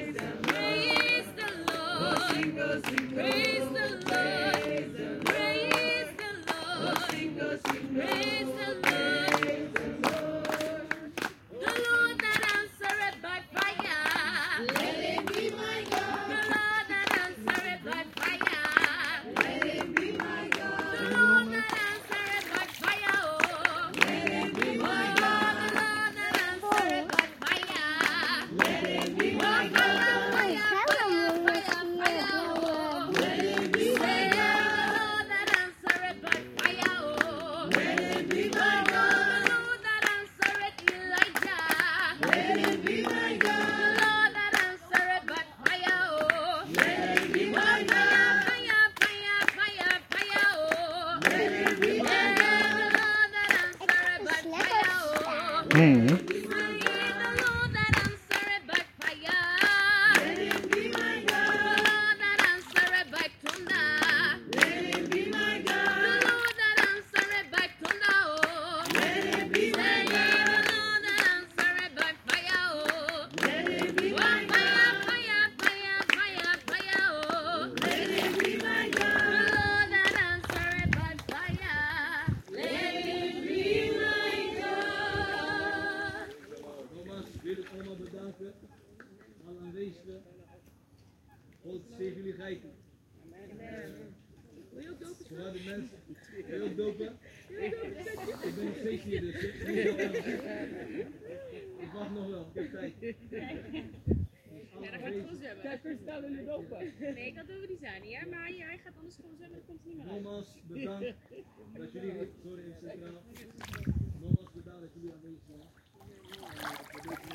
Alle aanwezigen. God zegen jullie rijken. Wil je ook dopen? Vooral de mensen. Wil je ook dopen? Ik ben nog steeds hier, dus ik wacht nog wel. Ik heb tijd. Ja, dan ga ik gewoon zwemmen. Kijk, staan jullie dopen? Nee, dat doen we niet zijn. Ja, maar hij gaat anders gewoon zwemmen en dan komt hij niet meer uit. Nogmaals bedankt dat jullie voor de Instagram. Nogmaals bedankt dat jullie aanwezig zijn.